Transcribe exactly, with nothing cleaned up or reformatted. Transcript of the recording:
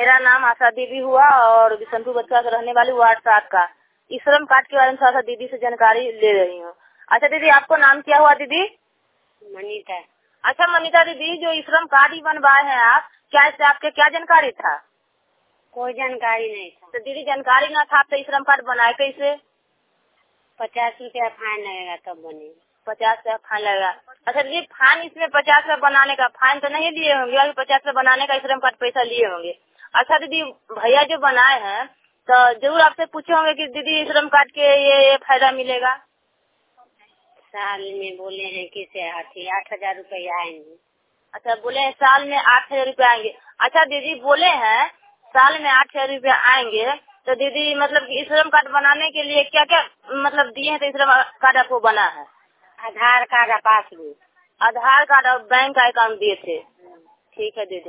मेरा नाम आशा देवी हुआ और बिशनपुर बच्चा का रहने वाली वार्ड सात का ई श्रम कार्ड के बारे में थोड़ा सा दीदी से जानकारी ले रही हूँ। अच्छा दीदी, आपको नाम क्या हुआ दीदी? मनीता। अच्छा मनीता दीदी, जो ई श्रम कार्ड ही बनवाए हैं आप, क्या इससे आपके क्या जानकारी था? कोई जानकारी नहीं था। तो दीदी जानकारी ना था तो ई श्रम कार्ड बनाए कैसे? पचास रुपया फाइन लगेगा तब बनेगा। पचास रुपया फाइन लगेगा। अच्छा दीदी, फाइन इसमें पचास रुपया बनाने का फाइन तो नहीं लिए होंगे, और पचास रुपया बनाने का ई श्रम कार्ड पैसा लिए होंगे। अच्छा दीदी, भैया जो बनाए हैं तो जरूर आपसे पूछे होंगे कि दीदी श्रम कार्ड के ये, ये फायदा मिलेगा। साल में बोले हैं कि से आठ हजार रुपया आएंगे। अच्छा बोले हैं साल में आठ हजार रुपया आएंगे। अच्छा दीदी बोले हैं साल में आठ हजार रुपया आएंगे, तो दीदी मतलब कि श्रम कार्ड बनाने के लिए क्या क्या मतलब दिए हैं तो श्रम कार्ड आपको बना है? आधार कार्ड और पासबुक। आधार कार्ड और बैंक का अकाउंट दिए थे। ठीक है दीदी।